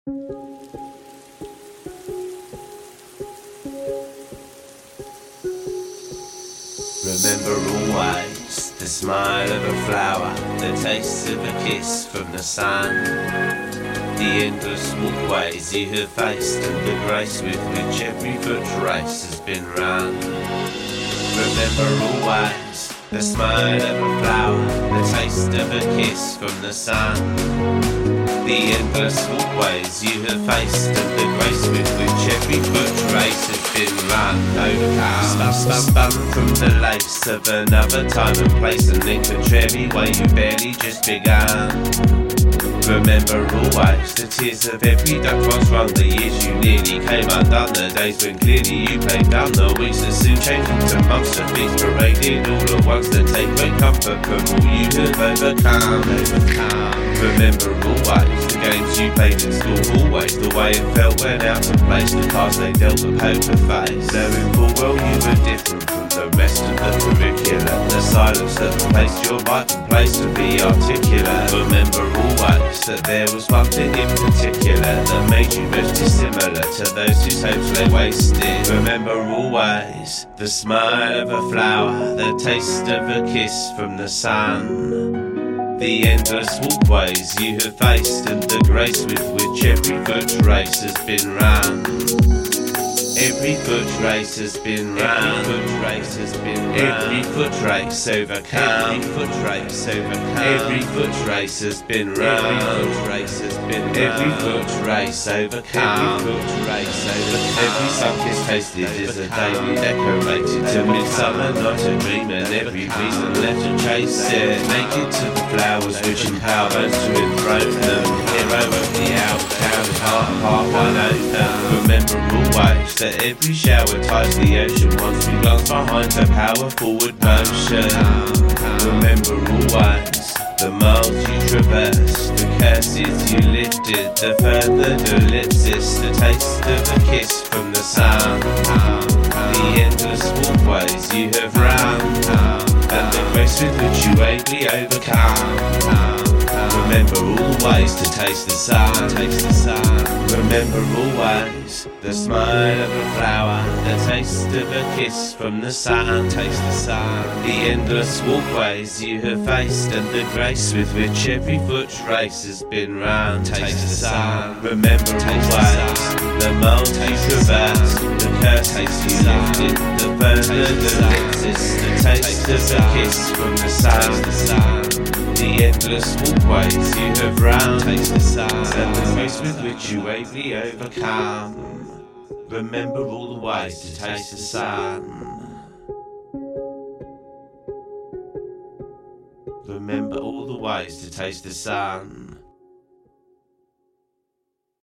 Remember always the smile of a flower, the taste of a kiss from the sun, the endless walkways you have faced and the grace with which every foot race has been run. Remember always the smile of a flower, the taste of a kiss from the sun, the endless walkways you have faced and the grace with which every foot race has been run. Overcome, spun from the lace of another time and place, and then contrary way you barely just begun. Remember always the tears of every duck once wrung, the years you nearly came undone, the days when clearly you played dumb, the weeks that soon changed into months and weeks paraded all at once that take great comfort from all you have overcome. Remember always the games you played in school, always the way it felt when out of place, the cards they dealt the poker face, knowing full well you were different from the rest of the curriculum, the silence that replaced your vital place to be articulate. Remember always that there was one thing in particular that made you most dissimilar to those whose hopes lay wasted. Remember always the smile of a flower, the taste of a kiss from the sun, the endless walkways you have faced and the grace with which every foot race has been run. Every foot race has been run. Every foot race has been run. Every foot race overcome. Every foot race overcome. Every foot race has been run. Every foot race has been run. Every foot race overcome. Every foot race overcome. Every sun-kissed tasted is a daily decorated to midsummer, not a dream, and every reason left to chase it. Naked to the flowers which empower those to enthrone them. Hero of the out-of-town heart one open. Remember always that every shower ties the ocean once we glance behind the power forward motion. Remember always the miles you traversed, the curses you lifted, the furthered ellipsis, the taste of a kiss from the sun, the endless walkways you have run, and the grace with which you ably overcome. Remember always to taste the sun, taste the sun. Remember always the smile of a flower, the taste of a kiss from the sun, taste the sun. The endless walkways you have faced and the grace with which every foot race has been run, taste the sun. Remember always the miles you traversed, the curses you lifted, the furthered ellipsis, the taste of a kiss from the sun. The endless walkways you have run, taste the sun, and the grace with which you ably overcome. Remember all the ways to taste the sun. Remember all the ways to taste the sun.